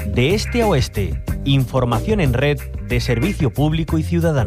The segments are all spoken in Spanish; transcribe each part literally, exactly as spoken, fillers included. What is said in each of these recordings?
De este a oeste, información en red de servicio público y ciudadano.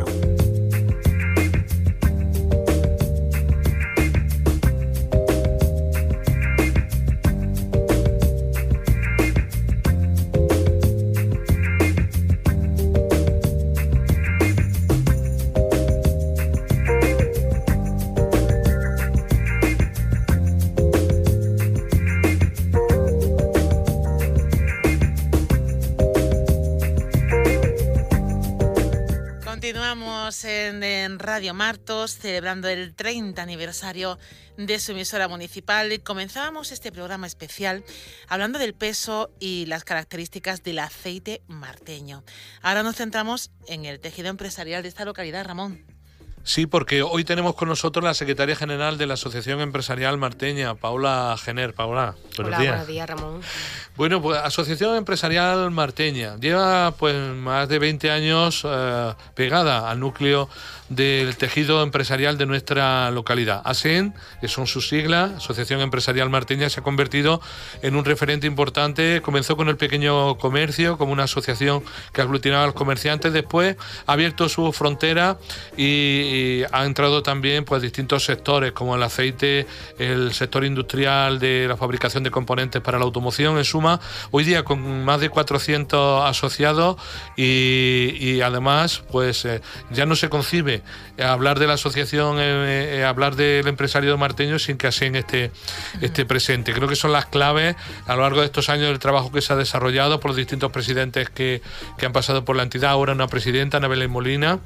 En, en Radio Martos, celebrando el treinta aniversario de su emisora municipal. Comenzábamos este programa especial hablando del peso y las características del aceite marteño. Ahora nos centramos en el tejido empresarial de esta localidad, Ramón. Sí, porque hoy tenemos con nosotros la secretaria general de la Asociación Empresarial Marteña, Paula Gener. Paula, buenos Hola, días. buenos días, Ramón. Bueno, pues Asociación Empresarial Marteña lleva pues más de veinte años eh, pegada al núcleo del tejido empresarial de nuestra localidad. ASEM, que son sus siglas, Asociación Empresarial Marteña, se ha convertido en un referente importante. Comenzó con el pequeño comercio, como una asociación que aglutinaba a los comerciantes. Después ha abierto su frontera y Y ha entrado también pues distintos sectores como el aceite, el sector industrial de la fabricación de componentes para la automoción. En suma, hoy día con más de cuatrocientos asociados y, y además pues eh, ya no se concibe hablar de la asociación, eh, eh, hablar del empresario marteño sin que ASEM esté, esté presente. Creo que son las claves a lo largo de estos años del trabajo que se ha desarrollado por los distintos presidentes que, que han pasado por la entidad. Ahora una presidenta, Ana Belén Molina,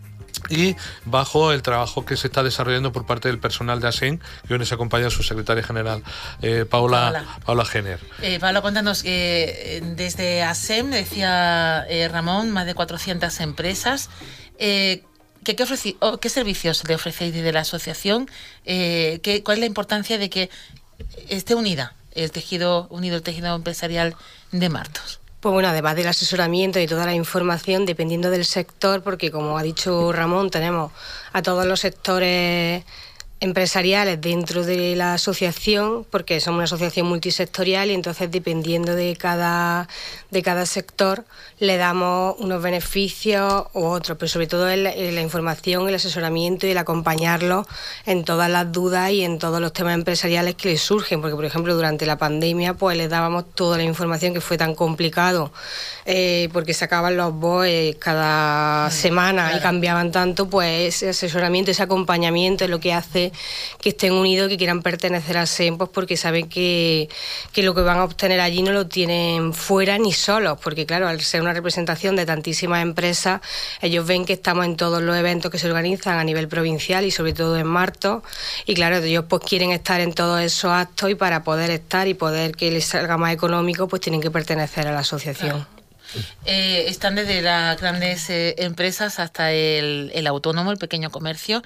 y bajo el trabajo que se está desarrollando por parte del personal de ASEM, que hoy nos acompaña su secretaria general, eh, Paula, Paula. Paula Gener. Eh, Paula, cuéntanos, eh, desde ASEM, decía eh, Ramón, más de cuatrocientas empresas. Eh, ¿qué, qué, ofreci- oh, ¿Qué servicios le ofrecéis desde la asociación? Eh, ¿qué, ¿Cuál es la importancia de que esté unida el tejido, unido el tejido empresarial de Martos? Pues bueno, además del asesoramiento y toda la información, dependiendo del sector, porque como ha dicho Ramón, tenemos a todos los sectores empresariales dentro de la asociación, porque somos una asociación multisectorial y entonces dependiendo de cada, de cada sector le damos unos beneficios u otros, pero sobre todo en la, en la información, el asesoramiento y el acompañarlos en todas las dudas y en todos los temas empresariales que les surgen, porque por ejemplo durante la pandemia pues les dábamos toda la información, que fue tan complicado eh, porque sacaban los B O E cada semana, claro, y cambiaban tanto, pues ese asesoramiento, ese acompañamiento es lo que hace que estén unidos, que quieran pertenecer a ASEM, pues porque saben que, que lo que van a obtener allí no lo tienen fuera ni solos, porque claro, al ser una representación de tantísimas empresas, ellos ven que estamos en todos los eventos que se organizan a nivel provincial y sobre todo en Martos, y claro, ellos pues quieren estar en todos esos actos y para poder estar y poder que les salga más económico, pues tienen que pertenecer a la asociación. Claro. Eh, están desde las grandes eh, empresas hasta el, el autónomo, el pequeño comercio.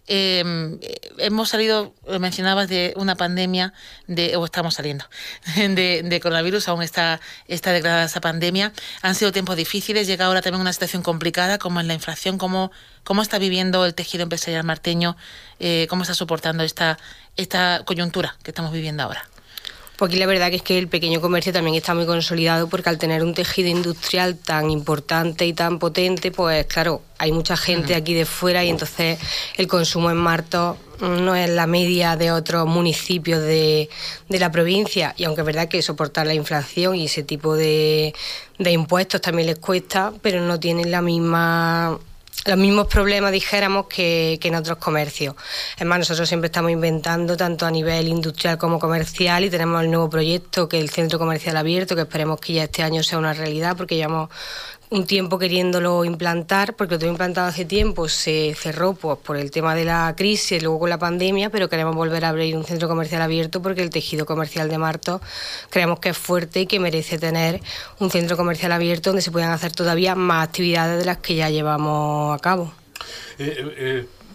Eh, hemos salido, lo mencionabas, de una pandemia, de, o estamos saliendo, de, de coronavirus, aún está, está declarada esa pandemia. Han sido tiempos difíciles, llega ahora también una situación complicada como es la inflación. ¿Cómo, cómo está viviendo el tejido empresarial marteño? Eh, ¿Cómo está soportando esta, esta coyuntura que estamos viviendo ahora? Pues aquí la verdad que es que el pequeño comercio también está muy consolidado, porque al tener un tejido industrial tan importante y tan potente, pues claro, hay mucha gente uh-huh. aquí de fuera y entonces el consumo en Martos no es la media de otros municipios de, de la provincia, y aunque es verdad que soportar la inflación y ese tipo de, de impuestos también les cuesta, pero no tienen la misma... los mismos problemas, dijéramos, que, que en otros comercios. Es más, nosotros siempre estamos inventando, tanto a nivel industrial como comercial, y tenemos el nuevo proyecto, que es el Centro Comercial Abierto, que esperemos que ya este año sea una realidad, porque llevamos un tiempo queriéndolo implantar, porque lo tengo implantado hace tiempo, se cerró pues por el tema de la crisis, luego con la pandemia, pero queremos volver a abrir un centro comercial abierto porque el tejido comercial de Martos creemos que es fuerte y que merece tener un centro comercial abierto donde se puedan hacer todavía más actividades de las que ya llevamos a cabo. Eh, eh,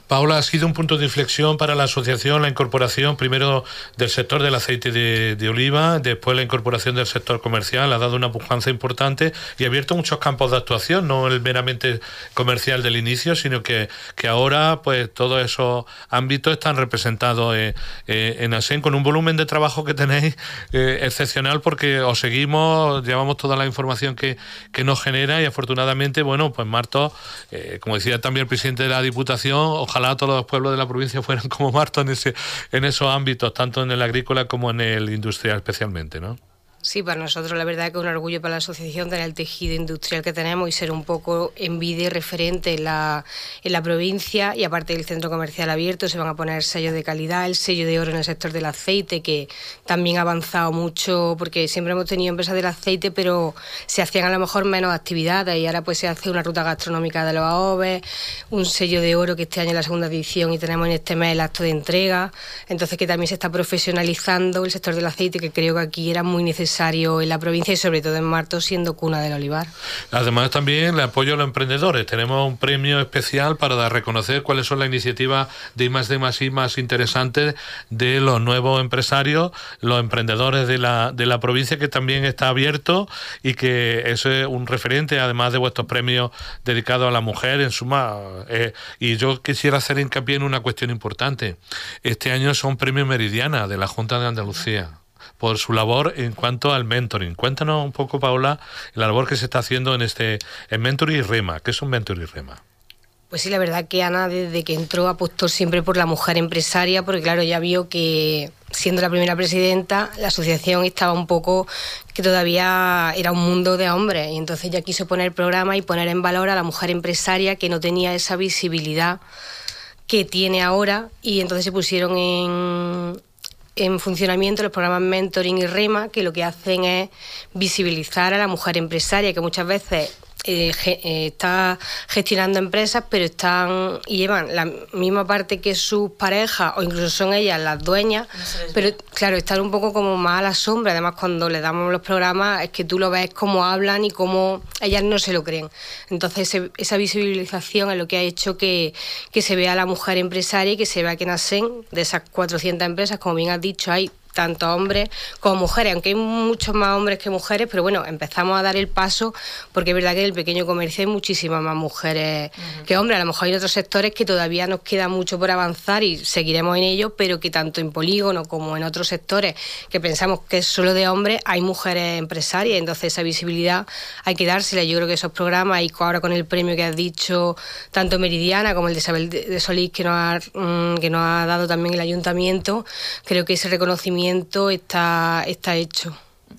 Paula, ha sido un punto de inflexión para la asociación la incorporación primero del sector del aceite de, de oliva, después la incorporación del sector comercial, ha dado una pujanza importante y ha abierto muchos campos de actuación, no el meramente comercial del inicio, sino que, que ahora pues todos esos ámbitos están representados eh, eh, en ASEN con un volumen de trabajo que tenéis eh, excepcional, porque os seguimos, llevamos toda la información que, que nos genera y afortunadamente, bueno, pues Martos, eh, como decía también el presidente de la Diputación, ojalá todos los pueblos de la provincia fueran como Martos en, ese, en esos ámbitos, tanto en el agrícola como en el industrial especialmente, ¿no? Sí, para nosotros la verdad que es un orgullo para la asociación tener el tejido industrial que tenemos y ser un poco envidia y referente en la, en la provincia, y aparte del centro comercial abierto se van a poner sellos de calidad, el sello de oro en el sector del aceite, que también ha avanzado mucho, porque siempre hemos tenido empresas del aceite pero se hacían a lo mejor menos actividades y ahora pues se hace una ruta gastronómica de los AOVES, un sello de oro que este año es la segunda edición y tenemos en este mes el acto de entrega, entonces que también se está profesionalizando el sector del aceite, que creo que aquí era muy necesario en la provincia y sobre todo en Martos, siendo cuna del olivar. Además también el apoyo a los emprendedores. Tenemos un premio especial para dar, reconocer cuáles son las iniciativas de I más D más I más interesantes de los nuevos empresarios, los emprendedores de la, de la provincia, que también está abierto y que es un referente, además de vuestros premios dedicados a la mujer en suma. Eh, y yo quisiera hacer hincapié en una cuestión importante. Este año son premios Meridiana de la Junta de Andalucía por su labor en cuanto al mentoring. Cuéntanos un poco, Paula, la labor que se está haciendo en este en Mentoring y Rema. ¿Qué es un Mentoring y Rema? Pues sí, la verdad que Ana, desde que entró, apostó siempre por la mujer empresaria, porque claro, ya vio que siendo la primera presidenta, la asociación estaba un poco, que todavía era un mundo de hombres, y entonces ya quiso poner programa y poner en valor a la mujer empresaria, que no tenía esa visibilidad que tiene ahora, y entonces se pusieron en... en funcionamiento los programas Mentoring y Rema, que lo que hacen es visibilizar a la mujer empresaria, que muchas veces eh, ge, eh, está gestionando empresas, pero están y llevan la misma parte que sus parejas, o incluso son ellas las dueñas, no pero claro, están un poco como más a la sombra. Además, cuando le damos los programas, es que tú lo ves cómo hablan y cómo ellas no se lo creen. Entonces, ese, esa visibilización es lo que ha hecho que, que se vea a la mujer empresaria y que se vea que nacen de esas cuatrocientas empresas, como bien has dicho, hay tanto hombres como mujeres, aunque hay muchos más hombres que mujeres, pero bueno, empezamos a dar el paso, porque es verdad que en el pequeño comercio hay muchísimas más mujeres uh-huh. que hombres. A lo mejor hay otros sectores que todavía nos queda mucho por avanzar y seguiremos en ello, pero que tanto en polígono como en otros sectores que pensamos que es solo de hombres, hay mujeres empresarias, entonces esa visibilidad hay que dársela. Yo creo que esos programas, y ahora con el premio que has dicho, tanto Meridiana como el de Isabel de Solís, que nos ha, que nos ha dado también el ayuntamiento, creo que ese reconocimiento está, está hecho.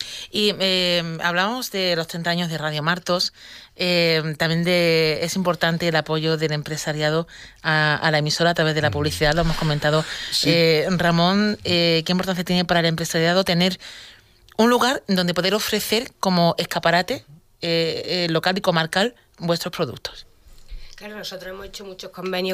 Y eh, hablamos de los treinta años de Radio Martos, eh, también de es importante el apoyo del empresariado a, a la emisora a través de la publicidad, lo hemos comentado. Sí. Eh, Ramón, eh, ¿qué importancia tiene para el empresariado tener un lugar donde poder ofrecer como escaparate eh, eh, local y comarcal vuestros productos? Claro, nosotros hemos hecho muchos convenios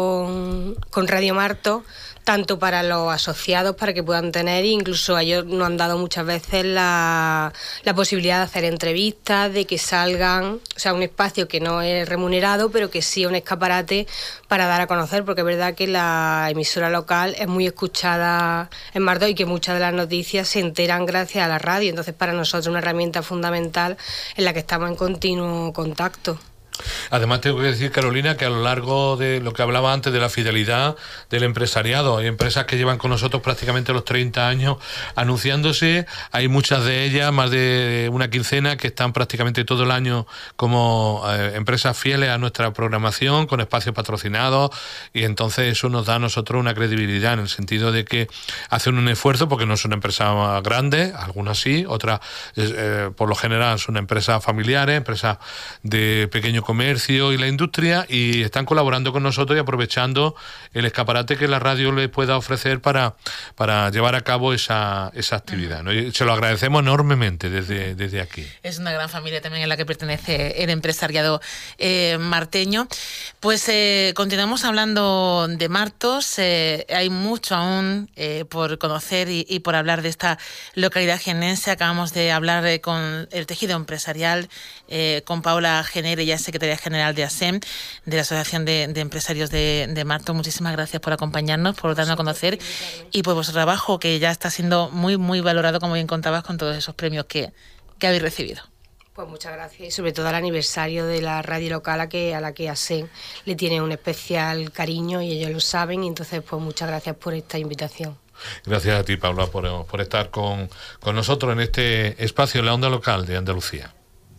con, con Radio Martos, tanto para los asociados, para que puedan tener, incluso ellos nos han dado muchas veces la, la posibilidad de hacer entrevistas, de que salgan, o sea, un espacio que no es remunerado, pero que sí es un escaparate para dar a conocer, porque es verdad que la emisora local es muy escuchada en Martos y que muchas de las noticias se enteran gracias a la radio, entonces para nosotros es una herramienta fundamental en la que estamos en continuo contacto. Además tengo que decir, Carolina, que a lo largo de lo que hablaba antes de la fidelidad del empresariado, hay empresas que llevan con nosotros prácticamente los treinta años anunciándose, hay muchas de ellas, más de una quincena, que están prácticamente todo el año como eh, empresas fieles a nuestra programación, con espacios patrocinados, y entonces eso nos da a nosotros una credibilidad en el sentido de que hacen un esfuerzo, porque no son empresas grandes, algunas sí, otras eh, por lo general son empresas familiares, empresas de pequeño comercio y la industria, y están colaborando con nosotros y aprovechando el escaparate que la radio les pueda ofrecer para, para llevar a cabo esa, esa actividad, ¿no? Y se lo agradecemos enormemente desde, desde aquí. Es una gran familia también en la que pertenece el empresariado eh, marteño. Pues eh, continuamos hablando de Martos, eh, hay mucho aún eh, por conocer y, y por hablar de esta localidad jiennense. Acabamos de hablar eh, con el tejido empresarial, eh, con Paula Jenner, ella es Secretaria General de A S E M, de la Asociación de, de Empresarios de, de Marto. Muchísimas gracias por acompañarnos, por darnos a conocer y por vuestro trabajo, que ya está siendo muy, muy valorado, como bien contabas, con todos esos premios que, que habéis recibido. Pues muchas gracias, y sobre todo al aniversario de la radio local a, que, a la que A S E M le tiene un especial cariño y ellos lo saben, y entonces pues muchas gracias por esta invitación. Gracias a ti, Paula, por, por estar con, con nosotros en este espacio en la onda local de Andalucía.